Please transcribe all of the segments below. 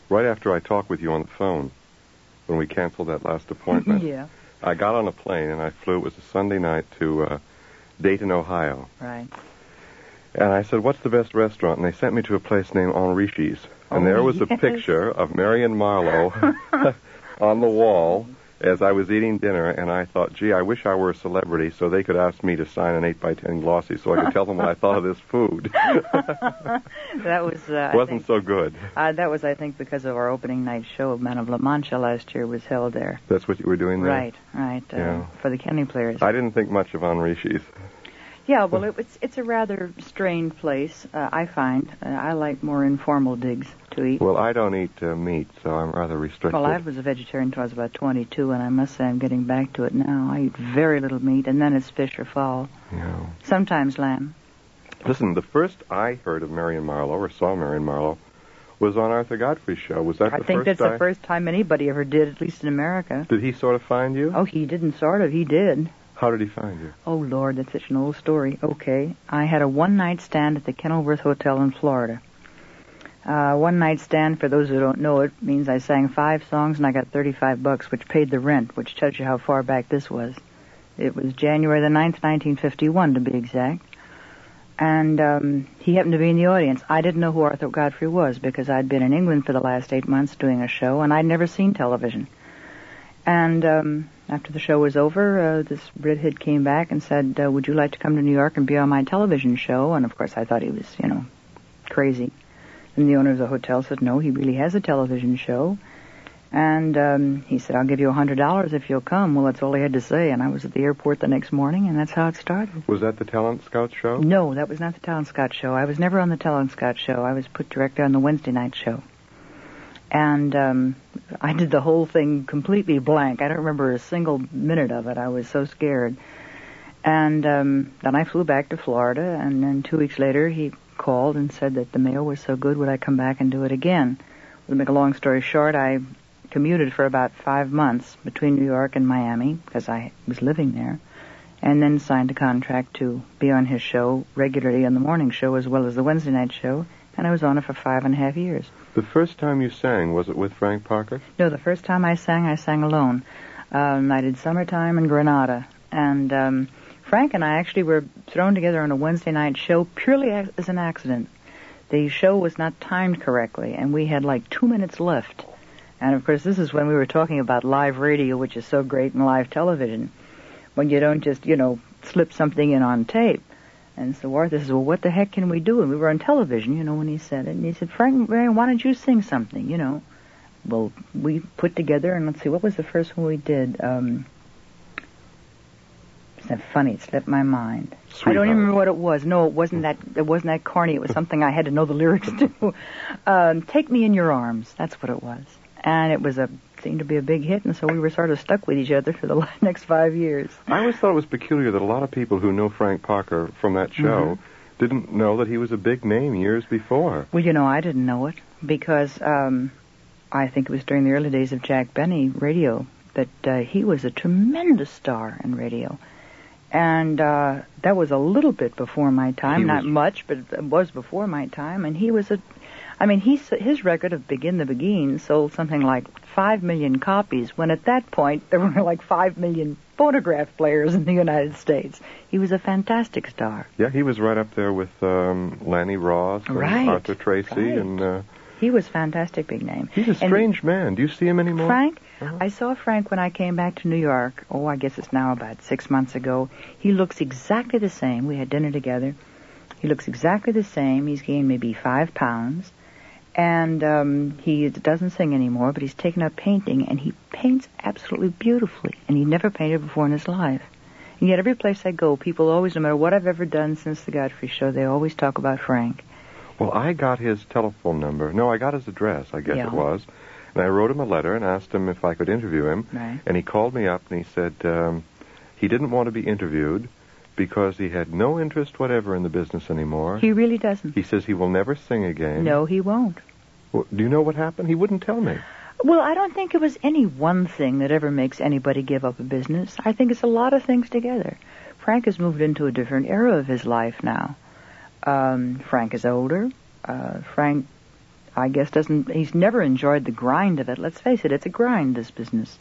right after I talked with you on the phone, when we canceled that last appointment, Yeah. I got on a plane and I flew. It was a Sunday night to Dayton, Ohio. Right. And I said, what's the best restaurant? And they sent me to a place named Henrichi's. And there was a picture of Marion Marlowe on the wall as I was eating dinner, and I thought, gee, I wish I were a celebrity so they could ask me to sign an 8x10 glossy so I could tell them what I thought of this food. That was... Wasn't so good. That was, I think, because of our opening night show of Men of La Mancha last year was held there. That's what you were doing there? Right. Yeah. For the Kenny Players. I didn't think much of Henrichi's. Yeah, well, it's a rather strained place, I find. I like more informal digs to eat. Well, I don't eat meat, so I'm rather restricted. Well, I was a vegetarian until I was about 22, and I must say I'm getting back to it now. I eat very little meat, and then it's fish or fowl. Yeah. Sometimes lamb. Listen, the first I heard of Marion Marlowe, or saw Marion Marlowe, was on Arthur Godfrey's show. Was that I think that's the first time anybody ever did, at least in America. Did he sort of find you? Oh, he didn't sort of. He did. How did he find you? Oh, Lord, that's such an old story. Okay. I had a one-night stand at the Kenilworth Hotel in Florida. One-night stand, for those who don't know it, means I sang 5 songs and I got $35, which paid the rent, which tells you how far back this was. It was January the 9th, 1951, to be exact. And he happened to be in the audience. I didn't know who Arthur Godfrey was because I'd been in England for the last 8 months doing a show, and I'd never seen television. And after the show was over, this redhead came back and said, would you like to come to New York and be on my television show? And, of course, I thought he was, crazy. And the owner of the hotel said, no, he really has a television show. And he said, I'll give you $100 if you'll come. Well, that's all he had to say. And I was at the airport the next morning, and that's how it started. Was that the Talent Scout show? No, that was not the Talent Scout show. I was never on the Talent Scout show. I was put directly on the Wednesday night show. And I did the whole thing completely blank. I don't remember a single minute of it. I was so scared. And then I flew back to Florida, and then 2 weeks later he called and said that the mail was so good, would I come back and do it again? To make a long story short, I commuted for about 5 months between New York and Miami, because I was living there, and then signed a contract to be on his show regularly on the morning show as well as the Wednesday night show, and I was on it for 5.5 years. The first time you sang, was it with Frank Parker? No, the first time I sang alone. I did Summertime in Granada. And Frank and I actually were thrown together on a Wednesday night show purely as an accident. The show was not timed correctly, and we had like 2 minutes left. And, of course, this is when we were talking about live radio, which is so great, and live television, when you don't just, slip something in on tape. And so Arthur says, well, what the heck can we do? And we were on television, when he said it. And he said, Frank, why don't you sing something, Well, we put together, and let's see, what was the first one we did? Isn't that funny? It slipped my mind. Sweetheart. I don't even remember what it was. No, it wasn't that corny. It was something I had to know the lyrics to. Take Me in Your Arms. That's what it was. And it seemed to be a big hit, and so we were sort of stuck with each other for the next 5 years. I always thought it was peculiar that a lot of people who know Frank Parker from that show didn't know that he was a big name years before. Well, I didn't know it because I think it was during the early days of Jack Benny radio that he was a tremendous star in radio. And that was a little bit before my time, not much, but it was before my time, and he was his record of Begin the Beguine sold something like 5 million copies, when at that point there were like 5 million phonograph players in the United States. He was a fantastic star. Yeah, he was right up there with Lanny Ross and Arthur Tracy. And he was a fantastic big name. He's a strange man. Do you see him anymore? Frank? I saw Frank when I came back to New York. Oh, I guess it's now about 6 months ago. He looks exactly the same. We had dinner together. He looks exactly the same. He's gained maybe 5 pounds. And he doesn't sing anymore, but he's taken up painting, and he paints absolutely beautifully. And he never painted before in his life. And yet every place I go, people always, no matter what I've ever done since the Godfrey show, they always talk about Frank. Well, I got his telephone number. No, I got his address, I guess it was. And I wrote him a letter and asked him if I could interview him. Right. And he called me up and he said he didn't want to be interviewed because he had no interest whatever in the business anymore. He really doesn't. He says he will never sing again. No, he won't. Well, do you know what happened? He wouldn't tell me. Well, I don't think it was any one thing that ever makes anybody give up a business. I think it's a lot of things together. Frank has moved into a different era of his life now. Frank is older. Frank, I guess he's never enjoyed the grind of it. Let's face it, it's a grind, this business.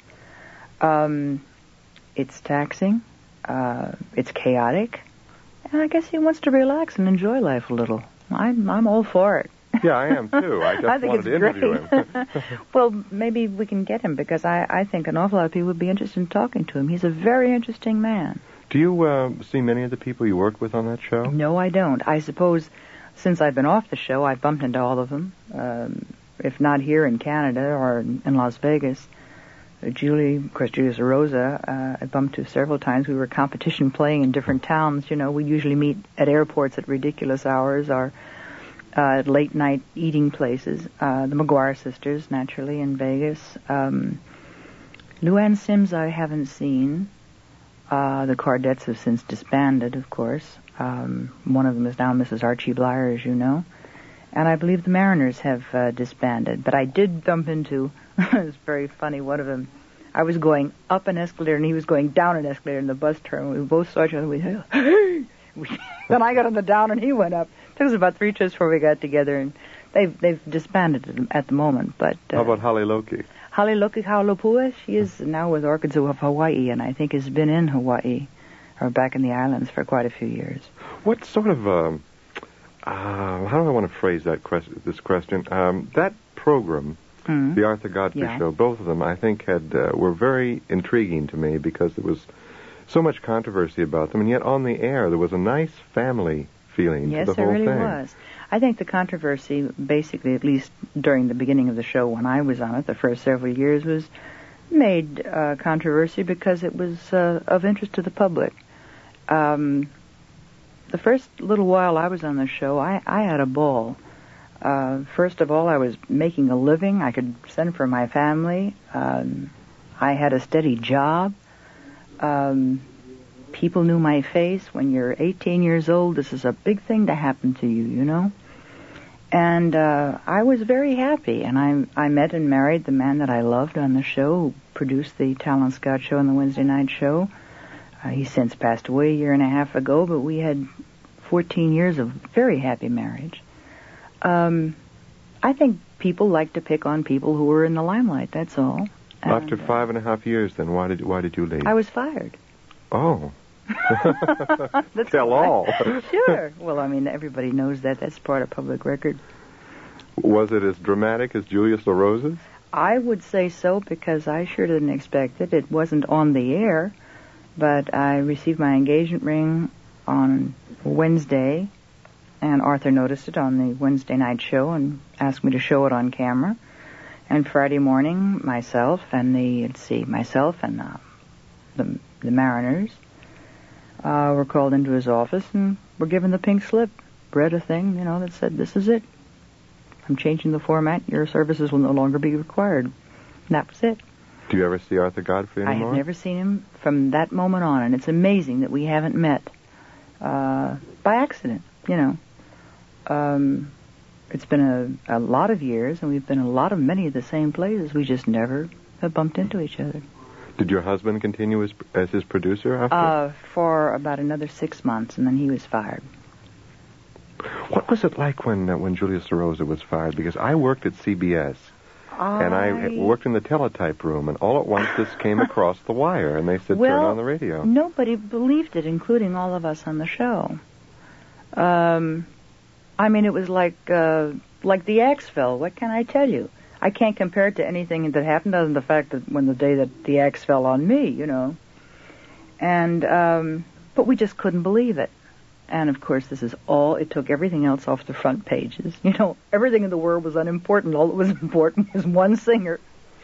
It's taxing, it's chaotic, and I guess he wants to relax and enjoy life a little. I'm all for it. Yeah, I am too. I just think wanted to interview him. Well, maybe we can get him, because I think an awful lot of people would be interested in talking to him. He's a very interesting man. Do you see many of the people you worked with on that show? No, I don't. I suppose since I've been off the show, I've bumped into all of them, if not here in Canada or in Las Vegas. Julie, of course, Julius Rosa, I bumped to several times. We were competition playing in different towns. You know, we usually meet at airports at ridiculous hours or at late-night eating places. The McGuire sisters, naturally, in Vegas. Luann Sims I haven't seen. The Cardettes have since disbanded, of course. One of them is now Mrs. Archie Blyer, as you know. And I believe the Mariners have disbanded. But I did bump into, it was very funny, one of them. I was going up an escalator and he was going down an escalator in the bus terminal. We both saw each other. We said, hey! Then I got on the down and he went up. It took us about 3 trips before we got together, and they've disbanded at the moment. But how about Holly Loki? Holly Loki Kaulapua, she is now with Orchids of Hawaii, and I think has been in Hawaii or back in the islands for quite a few years. What sort of how do I want to phrase this question? That program, the Arthur Godfrey Show, both of them, I think, were very intriguing to me because there was so much controversy about them, and yet on the air there was a nice family feeling to the whole thing. Yes, there really was. I think the controversy, basically, at least during the beginning of the show when I was on it, the first several years, was made controversy because it was of interest to the public. The first little while I was on the show, I had a ball. First of all, I was making a living. I could send for my family. I had a steady job. People knew my face. When you're 18 years old, this is a big thing to happen to you, you know. And I was very happy. And I met and married the man that I loved on the show, who produced the Talon Scott show and the Wednesday night show. He's since passed away a year and a half ago, but we had 14 years of very happy marriage. I think people like to pick on people who were in the limelight, that's all. After 5.5 years, then, why did you leave? I was fired. Oh. Tell all. Sure. Well, I mean, everybody knows that. That's part of public record. Was it as dramatic as Julius LaRosa's? I would say so, because I sure didn't expect it. It wasn't on the air, but I received my engagement ring on Wednesday, and Arthur noticed it on the Wednesday night show and asked me to show it on camera. And Friday morning, myself and the Mariners were called into his office and were given the pink slip, read a thing, that said, "This is it. I'm changing the format. Your services will no longer be required." And that was it. Do you ever see Arthur Godfrey anymore? I have never seen him from that moment on, and it's amazing that we haven't met by accident, It's been a lot of years, and we've been many of the same places. We just never have bumped into each other. Did your husband continue as his producer after? For about another 6 months, and then he was fired. What was it like when Julius LaRosa was fired? Because I worked at CBS, and I worked in the teletype room, and all at once this came across the wire, and they said, turn on the radio. Nobody believed it, including all of us on the show. I mean, it was like the axe fell. What can I tell you? I can't compare it to anything that happened other than the fact that when the day that the axe fell on me, And, but we just couldn't believe it. And, of course, it took everything else off the front pages. Everything in the world was unimportant. All that was important was one singer.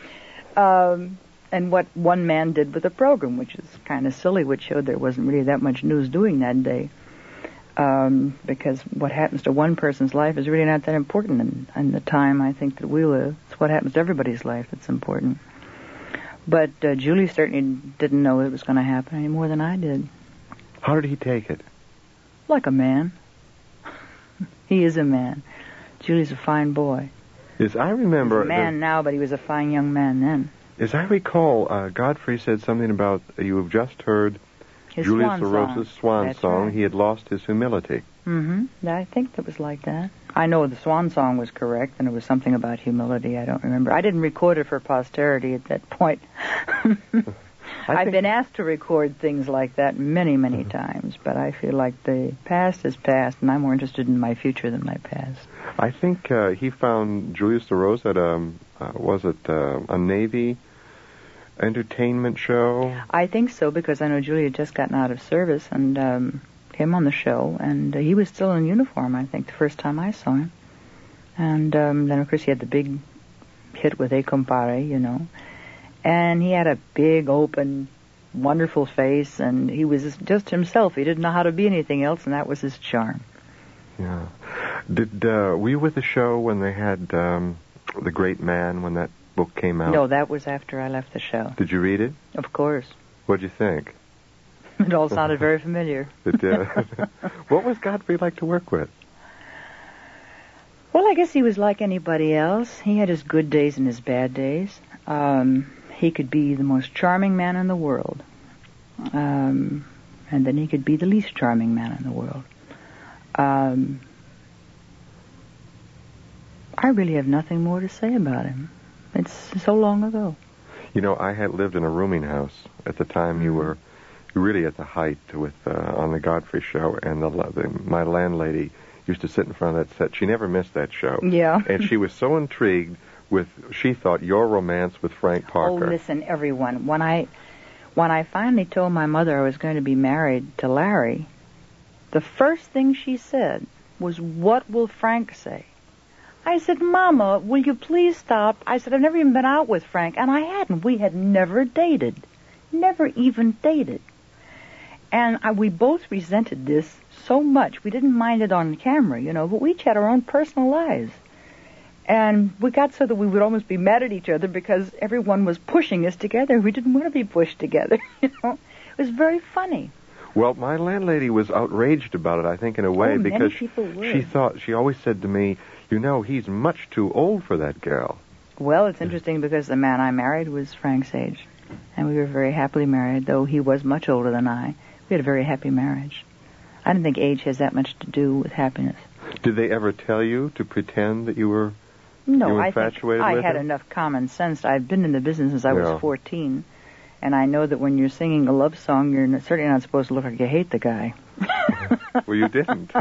And what one man did with the program, which is kind of silly, which showed there wasn't really that much news doing that day. Because what happens to one person's life is really not that important in the time I think that we live. It's what happens to everybody's life that's important. But Julie certainly didn't know it was going to happen any more than I did. How did he take it? Like a man. He is a man. Julie's a fine boy. Yes, I remember... He's a man now, but he was a fine young man then. As I recall, Godfrey said something about, you have just heard... His Julius LaRosa's swan That's song, right. He had lost his humility. Mm-hmm. I think that was like that. I know the swan song was correct, and it was something about humility. I don't remember. I didn't record it for posterity at that point. I've been asked to record things like that many, many times, but I feel like the past is past, and I'm more interested in my future than my past. I think he found Julius LaRose at a Navy entertainment show? I think so, because I know Julia had just gotten out of service and came on the show, and he was still in uniform, I think, the first time I saw him. And then, of course, he had the big hit with E Compare, you know. And he had a big, open, wonderful face, and he was just himself. He didn't know how to be anything else, and that was his charm. Yeah. Were you with the show when they had The Great Man, when that book came out? No, that was after I left the show. Did you read it? Of course. What'd you think? It all sounded very familiar. It did. What was Godfrey like to work with? Well, I guess he was like anybody else. He had his good days and his bad days. He could be the most charming man in the world. And then he could be the least charming man in the world. I really have nothing more to say about him. It's so long ago. You know, I had lived in a rooming house at the time you were really at the height with on the Godfrey show, and my landlady used to sit in front of that set. She never missed that show. Yeah. And she was so intrigued with, she thought, your romance with Frank Parker. Oh, listen, everyone. When I finally told my mother I was going to be married to Larry, the first thing she said was, "What will Frank say?" I said, "Mama, will you please stop?" I said, "I've never even been out with Frank." And I hadn't. We had never dated. Never even dated. And we both resented this so much. We didn't mind it on camera, you know, but we each had our own personal lives. And we got so that we would almost be mad at each other because everyone was pushing us together. We didn't want to be pushed together, you know. It was very funny. Well, my landlady was outraged about it, I think, in a way, because she always said to me, "You know, he's much too old for that girl." Well, it's interesting because the man I married was Frank's age. And we were very happily married, though he was much older than I. We had a very happy marriage. I don't think age has that much to do with happiness. Did they ever tell you to pretend that you were infatuated I with had him? enough common sense. I've been in the business since I was 14, and I know that when you're singing a love song, you're certainly not supposed to look like you hate the guy. Well, you didn't.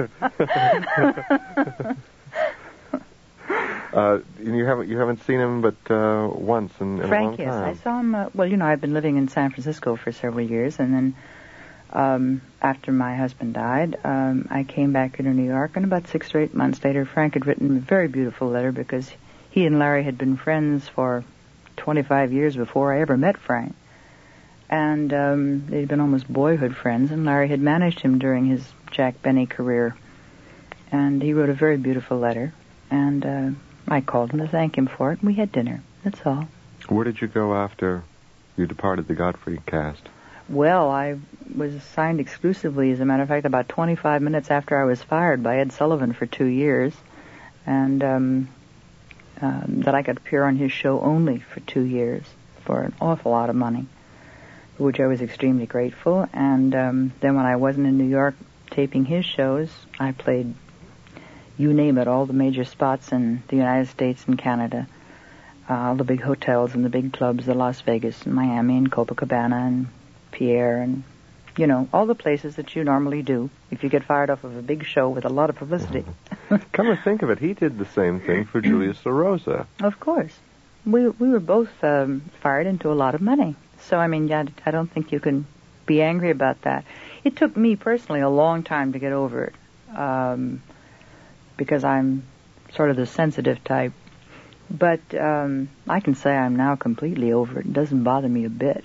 You haven't seen him but once in Frank, a long time. Yes, I saw him. Well, you know, I've been living in San Francisco for several years, and then after my husband died, I came back into New York, and about 6 or 8 months later, Frank had written a very beautiful letter because he and Larry had been friends for 25 years before I ever met Frank. And they'd been almost boyhood friends, and Larry had managed him during his Jack Benny career. And he wrote a very beautiful letter, and I called him to thank him for it, and we had dinner. That's all. Where did you go after you departed the Godfrey cast? Well, I was assigned exclusively, as a matter of fact, about 25 minutes after I was fired by Ed Sullivan for 2 years, and that I could appear on his show only for 2 years for an awful lot of money, for which I was extremely grateful. And then when I wasn't in New York taping his shows, I played, you name it, all the major spots in the United States and Canada, all the big hotels and the big clubs, the Las Vegas and Miami and Copacabana and Pierre and, you know, all the places that you normally do if you get fired off of a big show with a lot of publicity. Come to think of it, he did the same thing for Julius LaRosa. Of course. We were both fired into a lot of money. So, I mean, yeah, I don't think you can be angry about that. It took me personally a long time to get over it because I'm sort of the sensitive type. But I can say I'm now completely over it. It doesn't bother me a bit.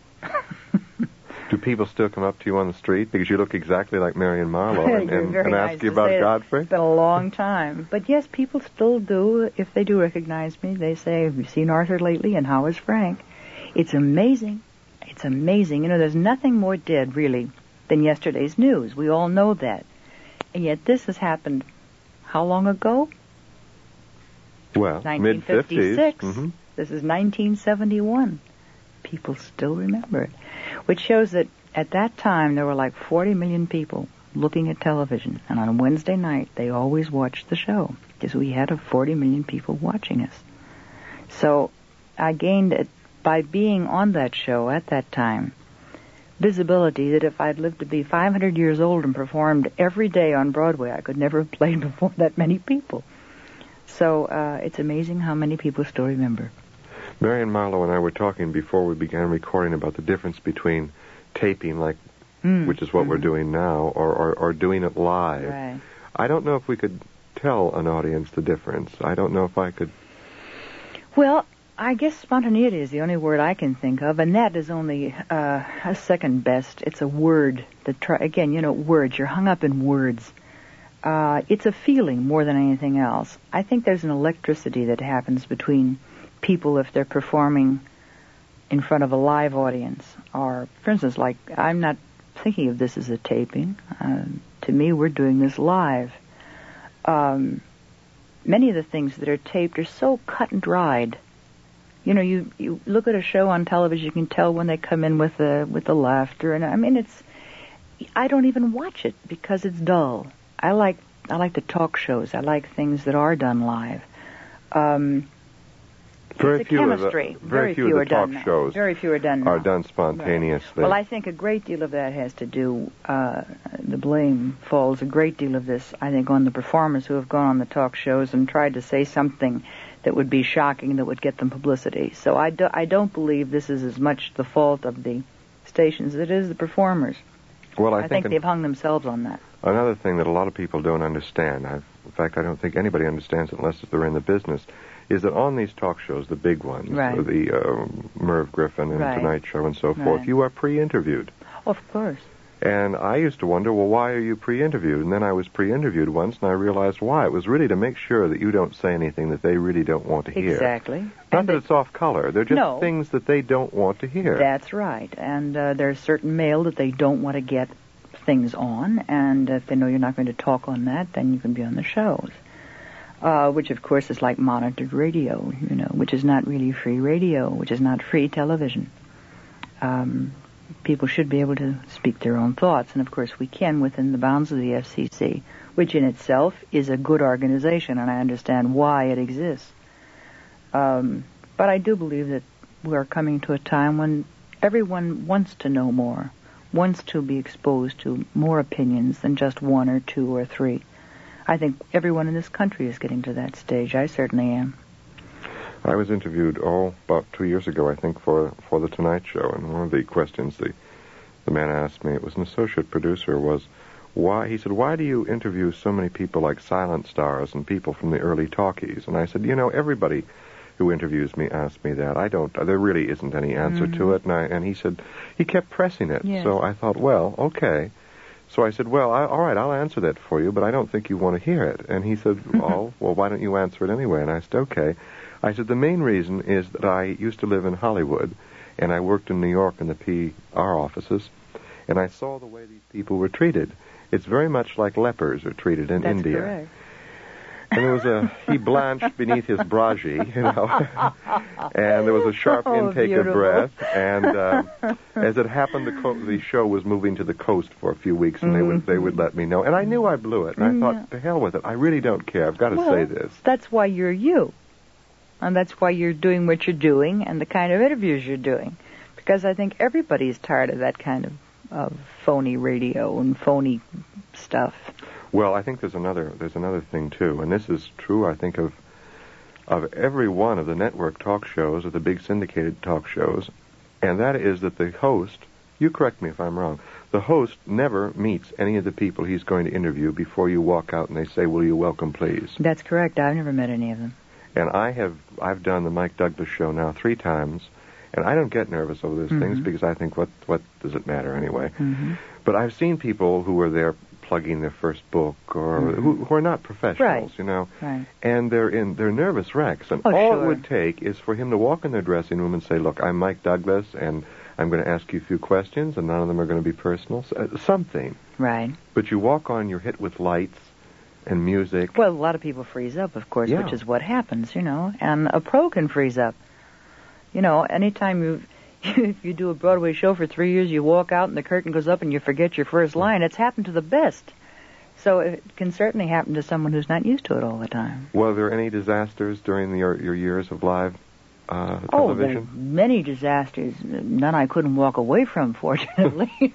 Do people still come up to you on the street because you look exactly like Marion Marlowe and ask you about Godfrey? It's been a long time. But yes, people still do. If they do recognize me, they say, "Have you seen Arthur lately? And how is Frank?" It's amazing. It's amazing. You know, there's nothing more dead, really, than yesterday's news. We all know that. And yet this has happened how long ago? Well, 1956. mid-50s. This is 1971. People still remember it, which shows that at that time there were like 40 million people looking at television. And on Wednesday night, they always watched the show because we had 40 million people watching us. So I gained it by being on that show at that time, visibility that if I'd lived to be 500 years old and performed every day on Broadway, I could never have played before that many people. So it's amazing how many people still remember. Marion Marlowe and I were talking before we began recording about the difference between taping, which is what we're doing now, or doing it live. Right. I don't know if we could tell an audience the difference. I don't know if I could... Well, I guess spontaneity is the only word I can think of, and that is only a second best. It's a word that, words. You're hung up in words. It's a feeling more than anything else. I think there's an electricity that happens between people if they're performing in front of a live audience. Or, for instance, I'm not thinking of this as a taping. To me, we're doing this live. Many of the things that are taped are so cut and dried. You look at a show on television, you can tell when they come in with the laughter, and I mean I don't even watch it because it's dull. I like the talk shows. I like things that are done live. Very few of the talk shows very few are done now. Are done spontaneously. Right. Well, I think a great deal of that has to do, the blame falls a great deal of this, I think, on the performers who have gone on the talk shows and tried to say something that would be shocking, that would get them publicity. So I don't believe this is as much the fault of the stations as it is the performers. Well, I think they've hung themselves on that. Another thing that a lot of people don't understand, in fact, I don't think anybody understands it unless they're in the business, is that on these talk shows, the big ones, right. the Merv Griffin and right. Tonight Show and so forth, right. you are pre-interviewed. Of course. And I used to wonder, well, why are you pre-interviewed? And then I was pre-interviewed once, and I realized why. It was really to make sure that you don't say anything that they really don't want to hear. Exactly. Not that it's off color. They're just things that they don't want to hear. That's right. And there's certain mail that they don't want to get things on, and if they know you're not going to talk on that, then you can be on the shows. Which, of course, is like monitored radio, which is not really free radio, which is not free television. People should be able to speak their own thoughts, and of course we can within the bounds of the FCC, which in itself is a good organization, and I understand why it exists. But I do believe that we are coming to a time when everyone wants to know more, wants to be exposed to more opinions than just one or two or three. I think everyone in this country is getting to that stage. I certainly am. I was interviewed, about 2 years ago, I think, for The Tonight Show, and one of the questions the man asked me, it was an associate producer, was, he said, why do you interview so many people like silent stars and people from the early talkies? And I said, everybody who interviews me asks me that. There really isn't any answer to it. And he said, he kept pressing it. Yes. So I thought, well, okay. So I said, well, all right, I'll answer that for you, but I don't think you want to hear it. And he said, well, why don't you answer it anyway? And I said, okay. I said, the main reason is that I used to live in Hollywood, and I worked in New York in the PR offices, and I saw the way these people were treated. It's very much like lepers are treated in India. That's correct. And there was he blanched beneath his bragi, and there was a sharp intake beautiful. of breath. And as it happened, the show was moving to the coast for a few weeks, and they would let me know. And I knew I blew it, and I thought, to hell with it. I really don't care. I've got to say this. That's why you're you, and that's why you're doing what you're doing and the kind of interviews you're doing. Because I think everybody's tired of that kind of phony radio and phony stuff. Well, I think there's another thing too, and this is true, I think, of every one of the network talk shows or the big syndicated talk shows, and that is that the host, you correct me if I'm wrong, the host never meets any of the people he's going to interview before you walk out and they say, will you welcome please? That's correct. I've never met any of them. And I've done the Mike Douglas show now 3 times, and I don't get nervous over those things because I think, what does it matter anyway? But I've seen people who are there plugging their first book, or who are not professionals, Right. and they're nervous wrecks. And all it would take is for him to walk in their dressing room and say, look, I'm Mike Douglas, and I'm going to ask you a few questions, and none of them are going to be personal. Something. Right. But you walk on, you're hit with lights and music. Well, a lot of people freeze up, of course, which is what happens, and a pro can freeze up. Anytime if you do a Broadway show for 3 years, you walk out and the curtain goes up and you forget your first line. It's happened to the best. So it can certainly happen to someone who's not used to it all the time. Were there any disasters during your years of live television? Oh, there are many disasters. None I couldn't walk away from, fortunately.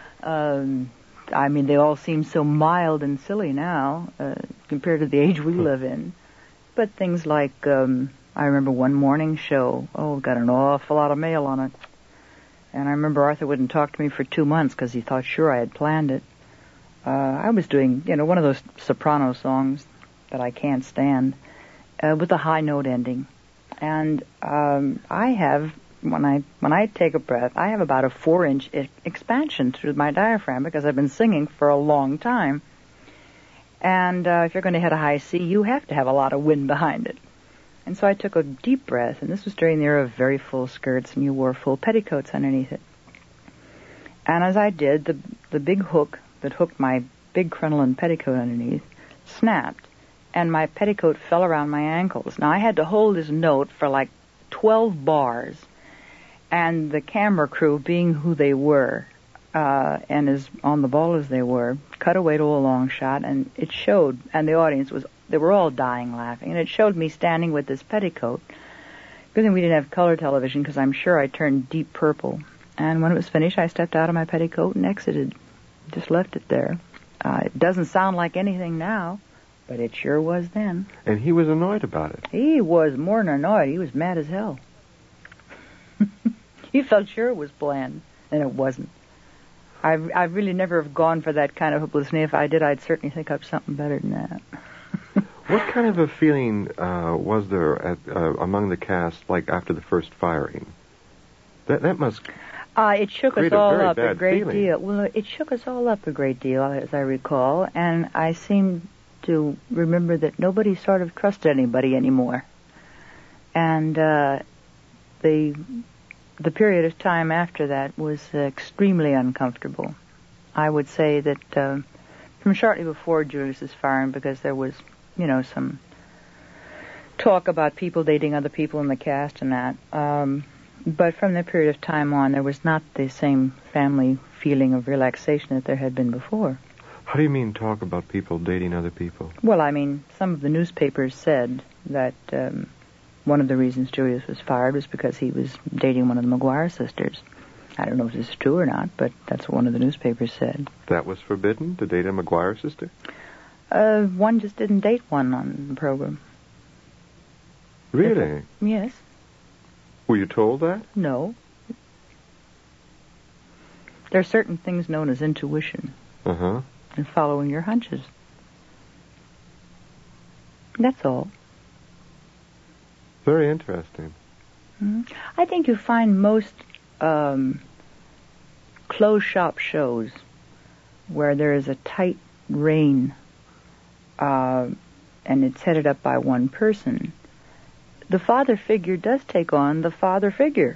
I mean, they all seem so mild and silly now compared to the age we live in. But things like, I remember one morning show, got an awful lot of mail on it. And I remember Arthur wouldn't talk to me for 2 months because he thought sure I had planned it. I was doing, one of those soprano songs that I can't stand with a high note ending. And I have, when I take a breath, I have about a 4-inch expansion through my diaphragm because I've been singing for a long time. And if you're going to hit a high C, you have to have a lot of wind behind it. And so I took a deep breath, and this was during the era of very full skirts, and you wore full petticoats underneath it. And as I did, the big hook that hooked my big crinoline petticoat underneath snapped, and my petticoat fell around my ankles. Now, I had to hold this note for like 12 bars, and the camera crew, being who they were, and as on the ball as they were, cut away to a long shot, and it showed, and the audience they were all dying laughing, and it showed me standing with this petticoat. Good thing we didn't have color television, because I'm sure I turned deep purple. And when it was finished, I stepped out of my petticoat and exited. Just left it there. It doesn't sound like anything now, but it sure was then. And he was annoyed about it. He was more than annoyed. He was mad as hell. He felt sure it was planned, and it wasn't. I really never have gone for that kind of publicity. If I did, I'd certainly think up something better than that. What kind of a feeling was there among the cast, like after the first firing? That must it shook us all up a great feeling. deal. Well, it shook us all up a great deal, as I recall, and I seem to remember that nobody sort of trusted anybody anymore. And the period of time after that was extremely uncomfortable. I would say that from shortly before Julius's firing, because there was, some talk about people dating other people in the cast and that. But from that period of time on, there was not the same family feeling of relaxation that there had been before. How do you mean talk about people dating other people? Well, I mean, some of the newspapers said that one of the reasons Julius was fired was because he was dating one of the McGuire sisters. I don't know if this is true or not, but that's what one of the newspapers said. That was forbidden, to date a McGuire sister? One just didn't date one on the program. Really? Yes. Were you told that? No. There are certain things known as intuition. Uh-huh. And following your hunches. That's all. Very interesting. Mm-hmm. I think you find most closed shop shows where there is a tight rein and it's headed up by one person. The father figure does take on the father figure,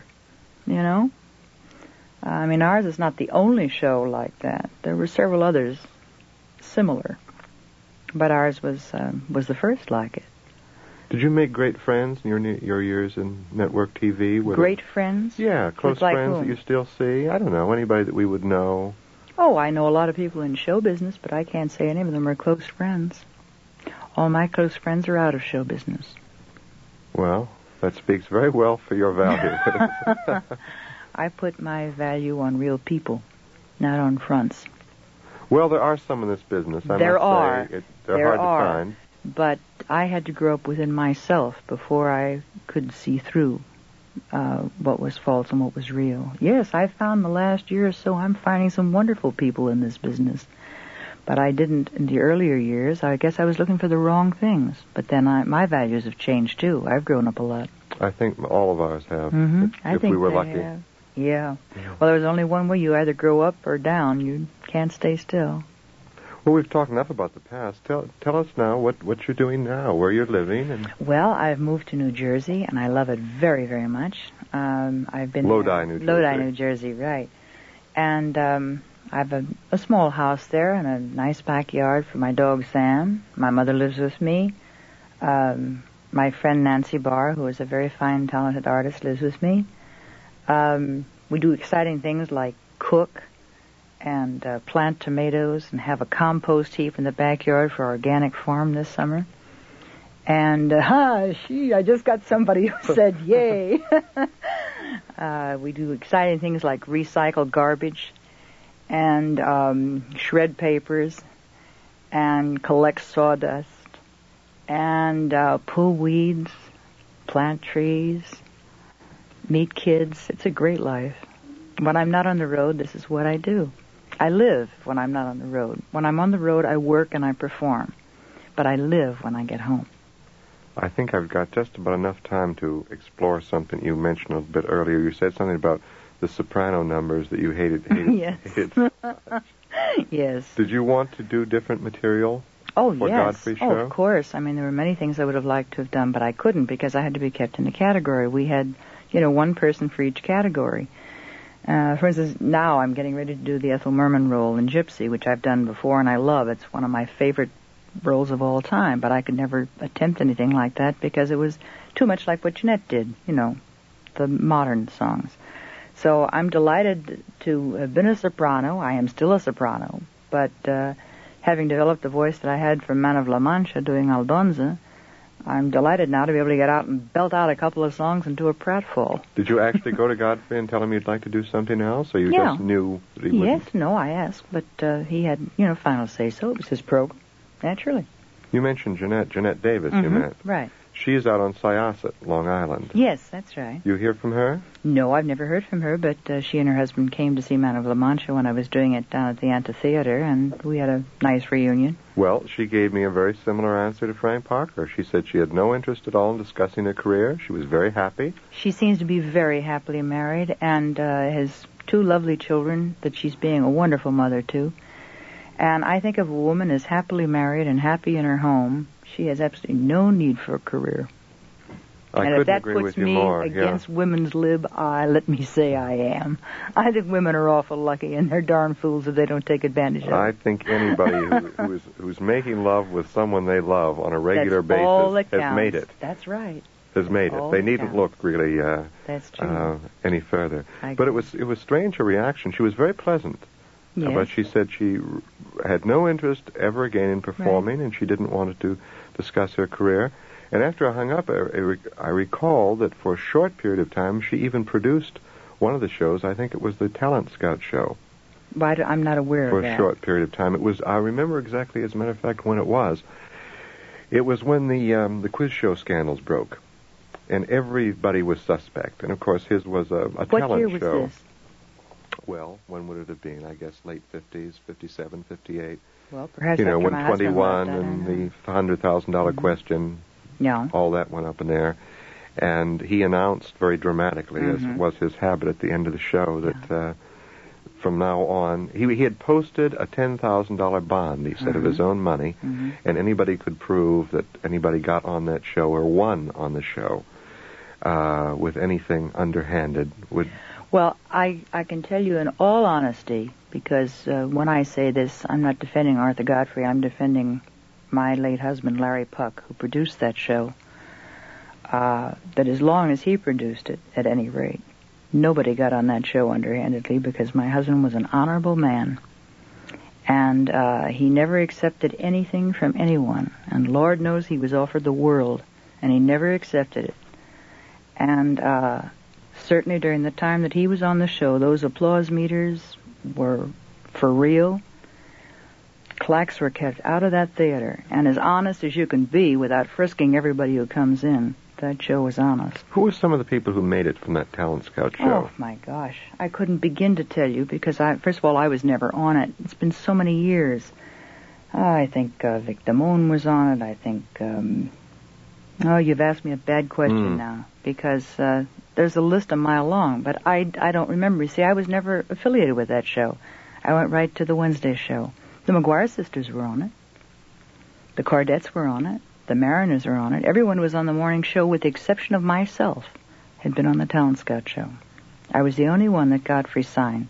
I mean, ours is not the only show like that. There were several others similar, but ours was the first like it. Did you make great friends in your years in network TV? Great friends? Yeah, close like friends whom? that you still see? I don't know, anybody that we would know. Oh, I know a lot of people in show business, but I can't say any of them are close friends. All my close friends are out of show business. Well, that speaks very well for your value. I put my value on real people, not on fronts. Well, there are some in this business, I there must are. say. They're hard to find. But I had to grow up within myself before I could see through what was false and what was real. Yes, I found the last year or so I'm finding some wonderful people in this business. But I didn't in the earlier years. I guess I was looking for the wrong things. But then my values have changed, too. I've grown up a lot. I think all of ours have, if we were they lucky. Have. Yeah. Well, there's only one way. You either grow up or down. You can't stay still. Well, we've talked enough about the past. Tell us now what you're doing now, where you're living. And Well, I've moved to New Jersey, and I love it very, very much. I've been Lodi, New Jersey. Lodi, New Jersey, right. And I have a small house there and a nice backyard for my dog Sam. My mother lives with me. My friend Nancy Barr, who is a very fine, talented artist, lives with me. We do exciting things like cook and plant tomatoes and have a compost heap in the backyard for our organic farm this summer. And, I just got somebody who said yay. We do exciting things like recycle garbage and shred papers and collect sawdust and pull weeds, plant trees, meet kids. It's a great life. When I'm not on the road, this is what I do. I live when I'm not on the road. When I'm on the road, I work and I perform. But I live when I get home. I think I've got just about enough time to explore something you mentioned a bit earlier. You said something about the soprano numbers that you hated. Yes. Yes. Did you want to do different material for yes. Godfrey's show? Oh, of course. I mean, there were many things I would have liked to have done, but I couldn't because I had to be kept in a category. We had, one person for each category. For instance, now I'm getting ready to do the Ethel Merman role in Gypsy, which I've done before and I love. It's one of my favorite roles of all time, but I could never attempt anything like that because it was too much like what Jeanette did, the modern songs. So I'm delighted to have been a soprano. I am still a soprano, but having developed the voice that I had from Man of La Mancha doing Aldonza, I'm delighted now to be able to get out and belt out a couple of songs and do a pratfall. Did you actually go to Godfrey and tell him you'd like to do something else, or you just knew that he wouldn't? Yes, no, I asked, but he had, final say-so. It was his program, naturally. You mentioned Jeanette Davis, you met. Right. She's out on Syosset, Long Island. Yes, that's right. You hear from her? No, I've never heard from her, but she and her husband came to see Man of La Mancha when I was doing it down at the amphitheater, and we had a nice reunion. Well, she gave me a very similar answer to Frank Parker. She said she had no interest at all in discussing her career. She was very happy. She seems to be very happily married and has two lovely children that she's being a wonderful mother to. And I think if a woman is happily married and happy in her home, she has absolutely no need for a career. And if that puts me against women's lib, let me say I am. I think women are awful lucky, and they're darn fools if they don't take advantage of it. I think anybody who's making love with someone they love on a regular basis has made it. That's right. Has made it. They needn't look really That's true. Any further. But it was strange, her reaction. She was very pleasant. Yes. But she said she had no interest ever again in performing, and she didn't want to discuss her career. And after I hung up, I recall that for a short period of time, she even produced one of the shows. I think it was the Talent Scout show. But I'm not aware of that. For a short period of time. It was. I remember exactly, as a matter of fact, when it was. It was when the quiz show scandals broke, and everybody was suspect. And, of course, his was a talent show. What year was this? Well, when would it have been? I guess late 50s, 57, 58. Well, perhaps when 21 and the $100,000 question, all that went up in there. And he announced very dramatically, as was his habit at the end of the show, that from now on, he had posted a $10,000 bond, he said, of his own money, and anybody could prove that anybody got on that show or won on the show with anything underhanded would... Well, I can tell you in all honesty, because when I say this, I'm not defending Arthur Godfrey, I'm defending my late husband, Larry Puck, who produced that show, that as long as he produced it, at any rate, nobody got on that show underhandedly, because my husband was an honorable man, and he never accepted anything from anyone, and Lord knows he was offered the world, and he never accepted it. And certainly during the time that he was on the show, those applause meters were for real. Claques were kept out of that theater. And as honest as you can be without frisking everybody who comes in, that show was honest. Who were some of the people who made it from that Talent Scout show? Oh, my gosh. I couldn't begin to tell you because, first of all, I was never on it. It's been so many years. I think Vic Damone was on it. I think... you've asked me a bad question now because... there's a list a mile long, but I don't remember. You see, I was never affiliated with that show. I went right to the Wednesday show. The McGuire sisters were on it. The Cardettes were on it. The Mariners were on it. Everyone who was on the morning show, with the exception of myself, had been on the Talent Scout show. I was the only one that Godfrey signed.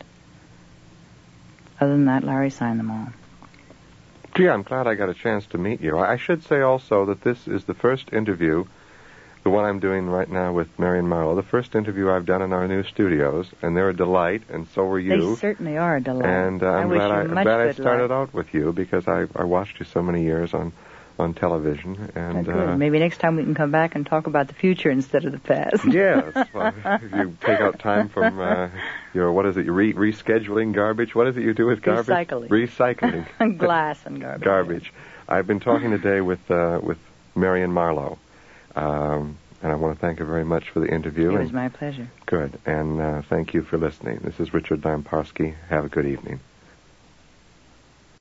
Other than that, Larry signed them all. Gee, I'm glad I got a chance to meet you. I should say also that this is the first interview the one I'm doing right now with Marion Marlowe, the first interview I've done in our new studios, and they're a delight, and so were you. They certainly are a delight. And I'm glad I started out with you because I watched you so many years on television. And good. Maybe next time we can come back and talk about the future instead of the past. Yes. Well, if you take out time from your, what is it, rescheduling garbage? What is it you do with garbage? Recycling. Glass and garbage. Garbage. I've been talking today with Marion Marlowe. And I want to thank her very much for the interview. It was my pleasure. Good. And thank you for listening. This is Richard Lamparski. Have a good evening.